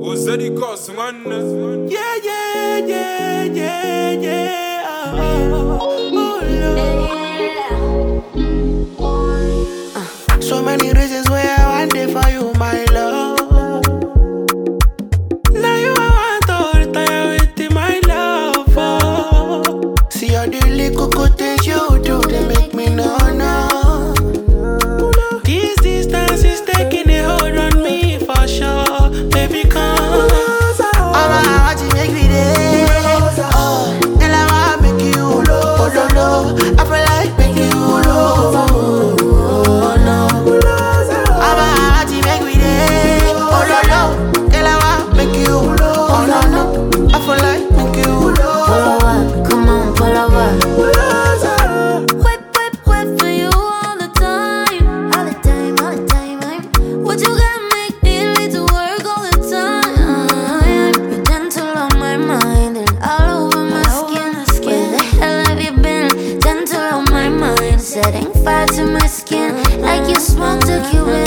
Ozeri Kosman. Yeah, yeah, yeah, yeah, yeah. Oh, Lord. So many reasons why I want it for you, my love. Now you I want to retire with you, my love. Oh. See all the little good things you do, they make me know. This distance is taking a hold on me for sure. Baby, come. I want to make me there. Oh, and I want to make you low. Oh, no, no. I feel like making you low. Oh, no. I want to make me there. Oh, no, no. And I want to make you low. Oh, no, no. I feel like making you low. Pull over, come on, pull over. Wait for you all the time. All the time, all the time. What you gotta make me need to work all the time. You're gentle on my mind and all over my skin. Where the hell have you been? Gentle on my mind, setting fire to my skin. Like you smoke tequila.